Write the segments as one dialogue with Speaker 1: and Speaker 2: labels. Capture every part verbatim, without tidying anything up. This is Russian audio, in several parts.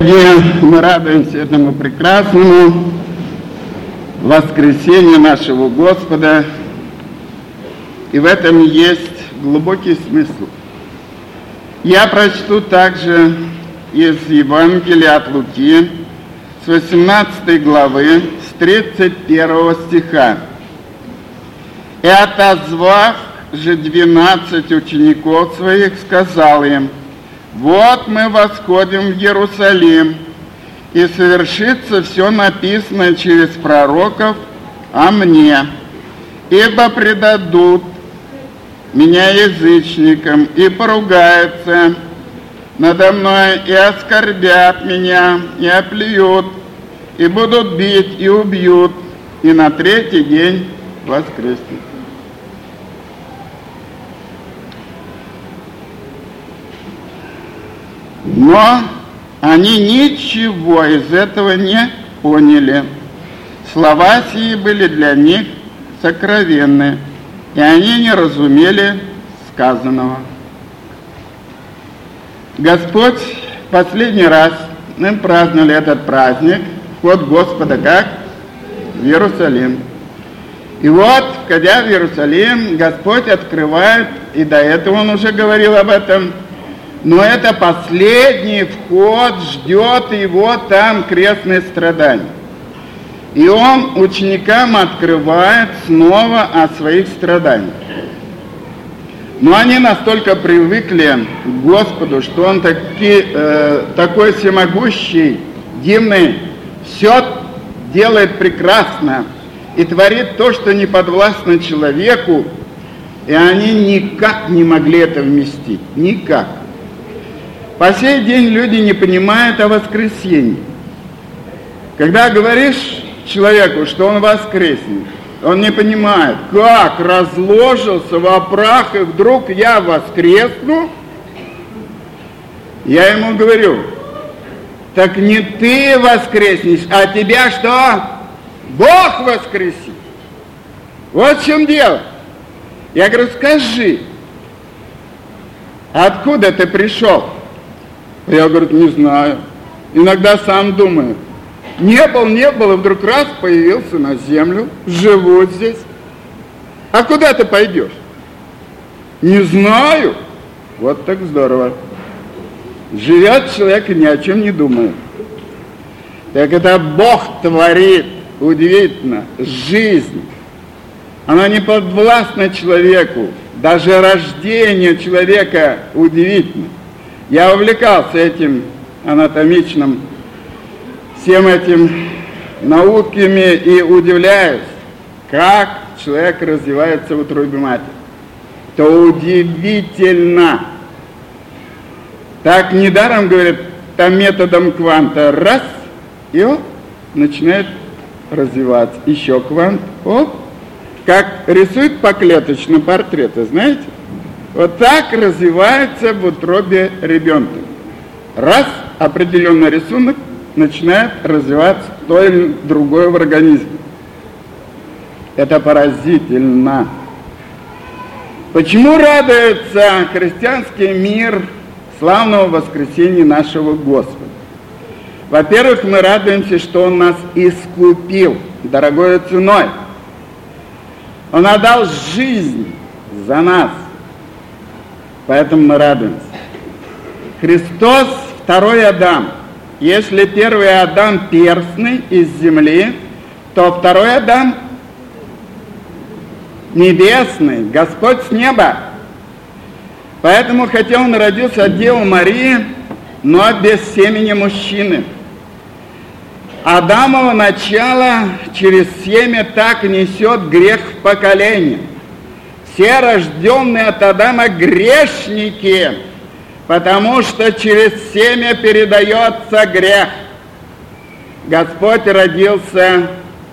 Speaker 1: Мы радуемся этому прекрасному воскресению нашего Господа, и в этом есть глубокий смысл. Я прочту также из Евангелия от Луки с восемнадцатой главы, с тридцать первого стиха. «И отозвав же двенадцать учеников своих, сказал им: вот мы восходим в Иерусалим, и совершится все написанное через пророков о мне, ибо предадут меня язычникам, и поругаются надо мной, и оскорбят меня, и оплюют, и будут бить, и убьют, и на третий день воскреснут». Но они ничего из этого не поняли. Слова сии были для них сокровенны, и они не разумели сказанного. Господь последний раз мы праздновали этот праздник, вход Господа как? В Иерусалим. И вот, входя в Иерусалим, Господь открывает, и до этого Он уже говорил об этом, но это последний вход, ждет его там крестное страдание. И он ученикам открывает снова о своих страданиях. Но они настолько привыкли к Господу, что Он таки, э, такой всемогущий, дивный, все делает прекрасно и творит то, что не подвластно человеку, и они никак не могли это вместить. Никак. По сей день люди не понимают о воскресении. Когда говоришь человеку, что он воскреснет, он не понимает, как разложился во прах, и вдруг я воскресну. Я ему говорю: так не ты воскреснешь, а тебя что? Бог воскресит. Вот в чем дело. Я говорю: скажи, откуда ты пришел? Я, говорю, не знаю. Иногда сам думаю. Не был, не был, и вдруг раз появился на землю, живу здесь. А куда ты пойдешь? Не знаю. Вот так здорово. Живет человек и ни о чем не думает. Так это Бог творит, удивительно, жизнь. Она не подвластна человеку. Даже рождение человека удивительно. Я увлекался этим анатомичным, всем этим науками и удивляюсь, как человек развивается в утробе матери. Это удивительно. Так недаром говорят, там методом кванта раз, и он начинает развиваться. Еще квант, о, как рисуют поклеточно портреты, знаете? Вот так развивается в утробе ребенка. Раз определенный рисунок начинает развиваться то или другое в организме. Это поразительно. Почему радуется христианский мир славного воскресения нашего Господа? Во-первых, мы радуемся, что Он нас искупил дорогой ценой. Он отдал жизнь за нас. Поэтому мы радуемся. Христос – второй Адам. Если первый Адам перстный из земли, то второй Адам небесный, Господь с неба. Поэтому, хотя Он родился от Девы Марии, но без семени мужчины. Адамово начало через семя так несет грех в поколение. Все рожденные от Адама грешники, потому что через семя передается грех. Господь родился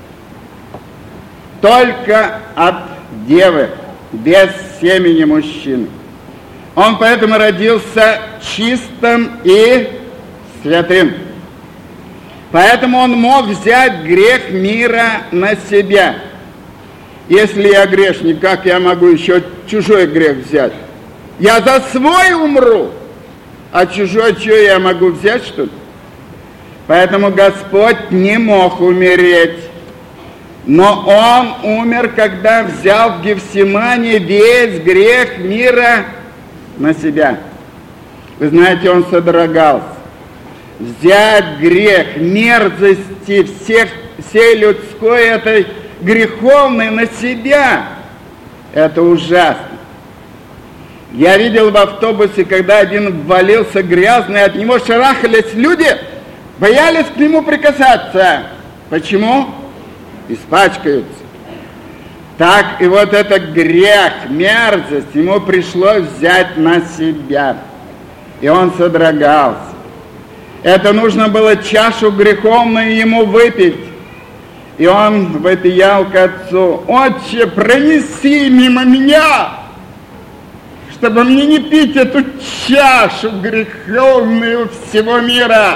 Speaker 1: только от девы, без семени мужчины. Он поэтому родился чистым и святым. Поэтому он мог взять грех мира на себя. Если я грешник, как я могу еще чужой грех взять? Я за свой умру, а чужой что я могу взять, что ли? Поэтому Господь не мог умереть. Но Он умер, когда взял в Гефсимане весь грех мира на себя. Вы знаете, Он содрогался. Взять грех, мерзости всех, всей людской этой греховной на себя, это ужасно. Я видел в автобусе, когда один ввалился грязный, от него шарахались люди, боялись к нему прикасаться. Почему? Испачкаются. Так и вот этот грех, мерзость, ему пришлось взять на себя. И он содрогался. Это нужно было чашу греховную ему выпить. И он вопиял к отцу: «Отче, пронеси мимо меня, чтобы мне не пить эту чашу греховную всего мира.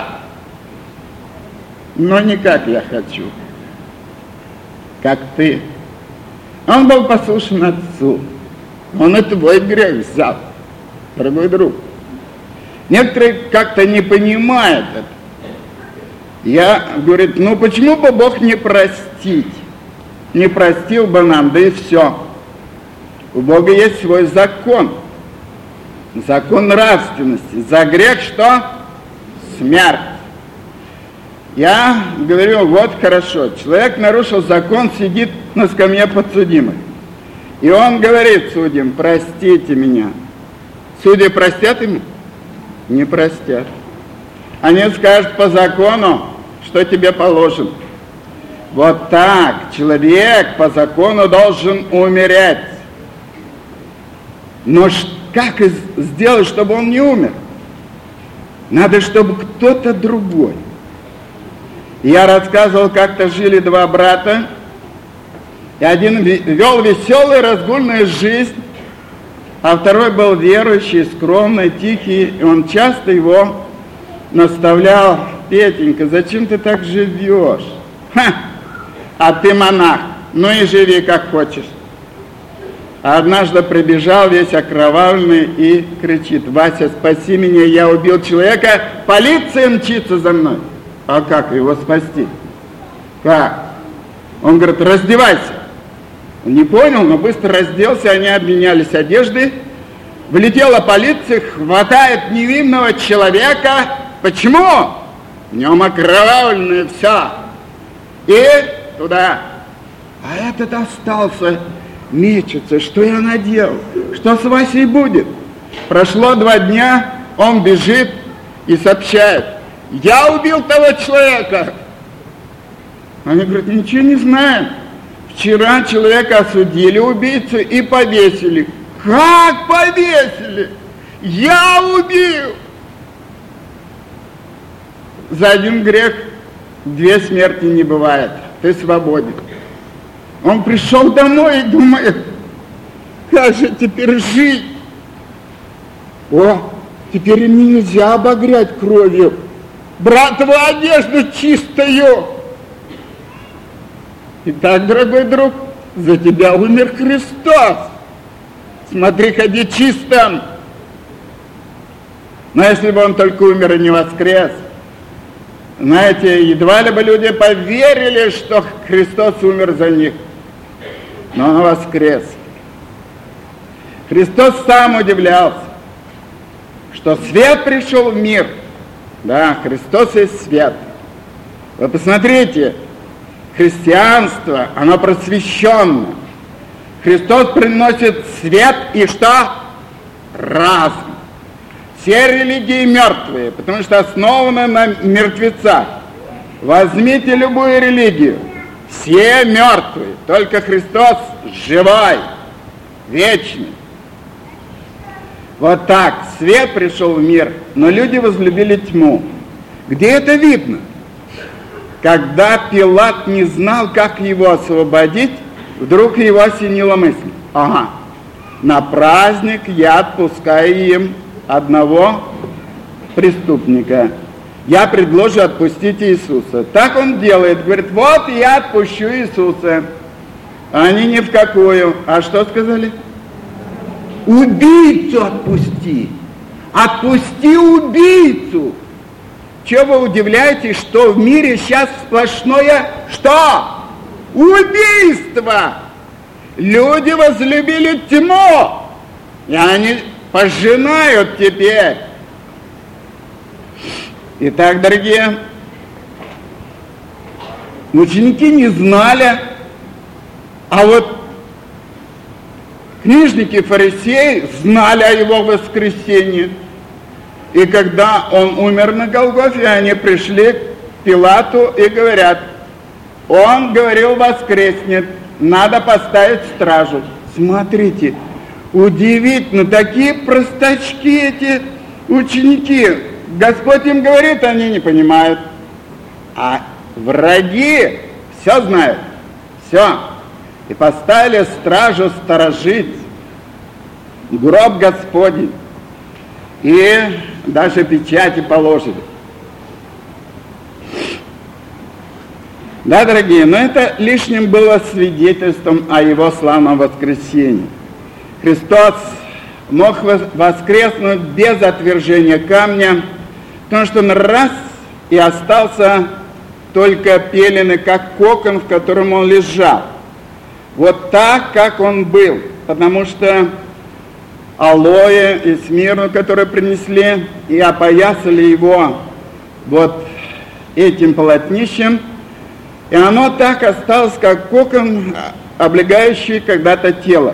Speaker 1: Но не как я хочу, как ты». Он был послушен отцу. Он и твой грех взял, дорогой друг. Некоторые как-то не понимают это. Я, говорит, ну почему бы Бог не простить? Не простил бы нам, да и все. У Бога есть свой закон. Закон нравственности. За грех что? Смерть. Я говорю, вот хорошо, человек нарушил закон, сидит на скамье подсудимых. И он говорит судьям: простите меня. Судьи простят ему? Не простят. Они скажут по закону, что тебе положено. Вот так человек по закону должен умереть. Но как сделать, чтобы он не умер? Надо, чтобы кто-то другой. Я рассказывал, как-то жили два брата, и один вел веселую разгульную жизнь, а второй был верующий, скромный, тихий, и он часто его наставлял: Петенька, зачем ты так живешь? Ха! А ты монах, ну и живи как хочешь. А однажды прибежал весь окровавленный и кричит: Вася, спаси меня, я убил человека, полиция мчится за мной. А как его спасти? Как? Он говорит: раздевайся. Он не понял, но быстро разделся, они обменялись одеждой. Влетела полиция, хватает невинного человека. Почему? В нем окровавленное все. И туда. А этот остался, мечется. Что я наделал? Что с Васей будет? Прошло два дня, он бежит и сообщает: я убил того человека. Они говорят: ничего не знаем. Вчера человека осудили, убийцу, и повесили. Как повесили? Я убил! За один грех две смерти не бывает. Ты свободен. Он пришел домой и думает: как же теперь жить? О, теперь нельзя обогрять кровью братову одежду чистую. Итак, дорогой друг, за тебя умер Христос. Смотри, ходи чистым. Но если бы он только умер и не воскрес, знаете, едва ли бы люди поверили, что Христос умер за них. Но он воскрес. Христос сам удивлялся, что свет пришел в мир. Да, Христос есть свет. Вы посмотрите, христианство, оно просвещенно. Христос приносит свет и что? Разум. Все религии мертвые, потому что основаны на мертвецах. Возьмите любую религию, все мертвые, только Христос живой, вечный. Вот так, свет пришел в мир, но люди возлюбили тьму. Где это видно? Когда Пилат не знал, как его освободить, вдруг его осенила мысль: ага, на праздник я отпускаю им одного преступника. Я предложу отпустить Иисуса. Так он делает, говорит: вот я отпущу Иисуса. Они ни в какую. А что сказали? Убийцу отпусти. Отпусти убийцу. Чего вы удивляетесь, что в мире сейчас сплошное что? Убийство! Люди возлюбили тьму, и они пожинают теперь. Итак, дорогие, ученики не знали, а вот книжники и фарисеи знали о его воскресении. И когда он умер на Голгофе, они пришли к Пилату и говорят: он говорил, воскреснет, надо поставить стражу. Смотрите, удивительно, такие простачки эти ученики. Господь им говорит, они не понимают. А враги все знают, все. И поставили стражу сторожить гроб Господень. И даже печати положили. Да, дорогие, но это лишним было свидетельством о его славном воскресении. Христос мог воскреснуть без отвержения камня, потому что он раз и остался только пеленый, как кокон, в котором он лежал. Вот так, как он был, потому что алоэ и смирну, которые принесли, и опоясали его вот этим полотнищем, и оно так осталось, как кокон, облегающий когда-то тело.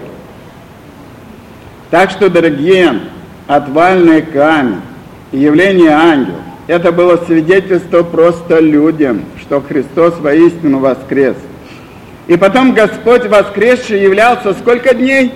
Speaker 1: Так что, дорогие, отвальный камень и явление ангелов, это было свидетельство просто людям, что Христос воистину воскрес. И потом Господь воскресший являлся сколько дней?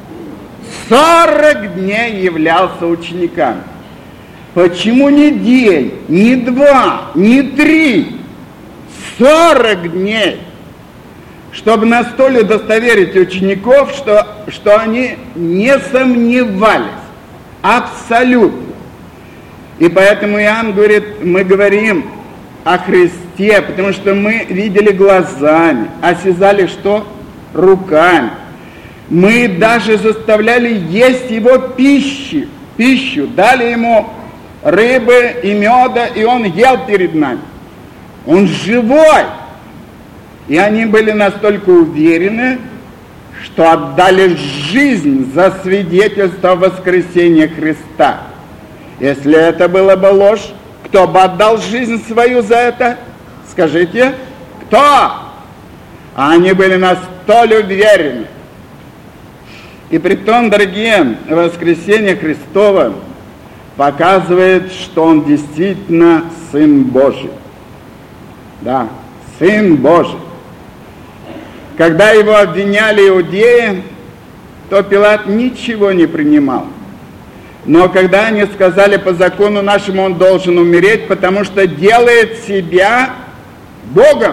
Speaker 1: Сорок дней являлся ученикам. Почему не день, не два, не три? Сорок дней, чтобы настолько удостоверить учеников, что, что они не сомневались, абсолютно. И поэтому Иоанн говорит, мы говорим о Христе, потому что мы видели глазами, осязали что? Руками. Мы даже заставляли есть его пищи, пищу, дали ему рыбы и меда, и он ел перед нами. Он живой. И они были настолько уверены, что отдали жизнь за свидетельство воскресения Христа. Если это было бы ложь, кто бы отдал жизнь свою за это? Скажите, кто? А они были настолько уверены. И притом, дорогие, воскресение Христово показывает, что Он действительно Сын Божий. Да, Сын Божий. Когда Его обвиняли иудеи, то Пилат ничего не принимал. Но когда они сказали, по закону нашему он должен умереть, потому что делает себя Богом,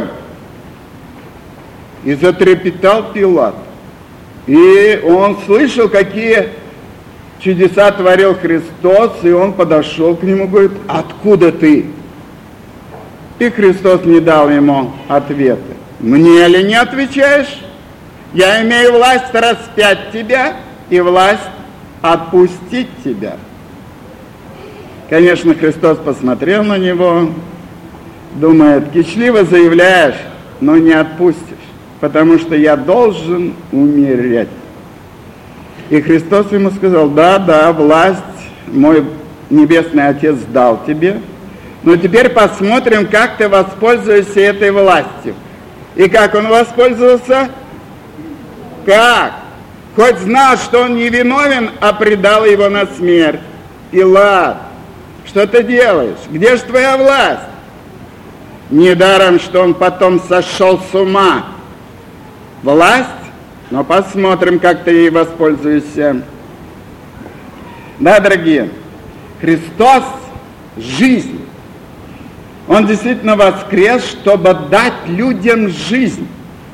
Speaker 1: и затрепетал Пилат. И он слышал, какие чудеса творил Христос, и он подошел к нему и говорит, откуда ты? И Христос не дал ему ответа. Мне ли не отвечаешь? Я имею власть распять тебя и власть отпустить тебя. Конечно, Христос посмотрел на него, думает, кичливо заявляешь, но не отпустишь, потому что я должен умереть. И Христос ему сказал, да, да, власть мой Небесный Отец дал тебе, но теперь посмотрим, как ты воспользуешься этой властью. И как он воспользовался? Как? Хоть знал, что он невиновен, а предал его на смерть. Пилат, что ты делаешь? Где же твоя власть? Недаром, что он потом сошел с ума. Власть? Но посмотрим, как ты ей воспользуешься. Да, дорогие, Христос – жизнь. Он действительно воскрес, чтобы дать людям жизнь.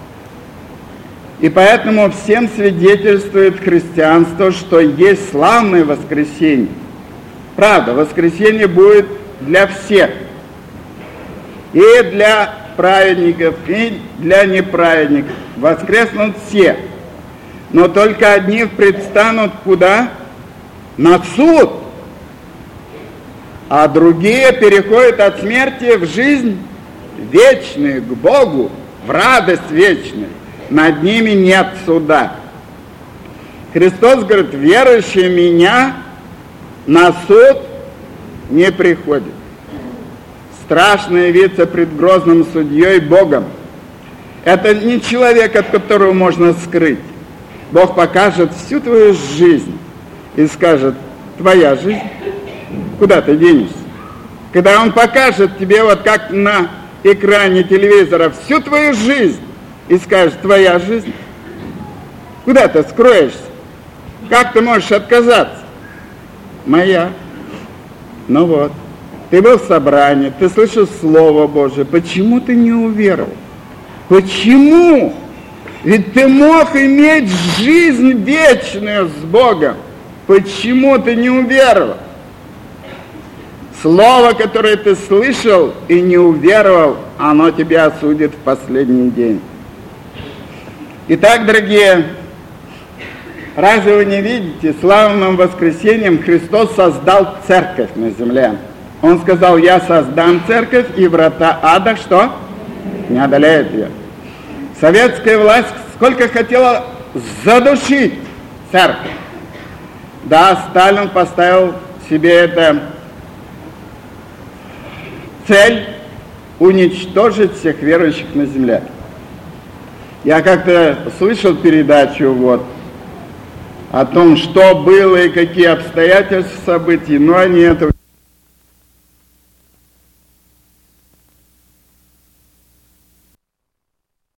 Speaker 1: И поэтому всем свидетельствует христианство, что есть славное воскресенье. Правда, воскресенье будет для всех. И для праведников, и для неправедников. Воскреснут все. Но только одни предстанут куда? На суд. а другие переходят от смерти в жизнь вечную, к Богу, в радость вечную. Над ними нет суда. Христос говорит, верующий в меня на суд не приходит. Страшно явиться пред грозным судьей Богом. Это не человек, от которого можно скрыть. Бог покажет всю твою жизнь и скажет, твоя жизнь, куда ты денешься? Когда Он покажет тебе, вот как на экране телевизора, всю твою жизнь и скажет, твоя жизнь, куда ты скроешься? Как ты можешь отказаться? Моя. Ну вот, ты был в собрании, ты слышал Слово Божие, почему ты не уверовал? Почему? Ведь ты мог иметь жизнь вечную с Богом. Почему ты не уверовал? Слово, которое ты слышал и не уверовал, оно тебя осудит в последний день. Итак, дорогие, разве вы не видите, славным воскресением Христос создал церковь на земле. Он сказал, я создам церковь, и врата ада, что? Не одолеют ее. Советская власть сколько хотела задушить церковь. Да, Сталин поставил себе это цель уничтожить всех верующих на земле. Я как-то слышал передачу вот о том, что было и какие обстоятельства событий, но они этого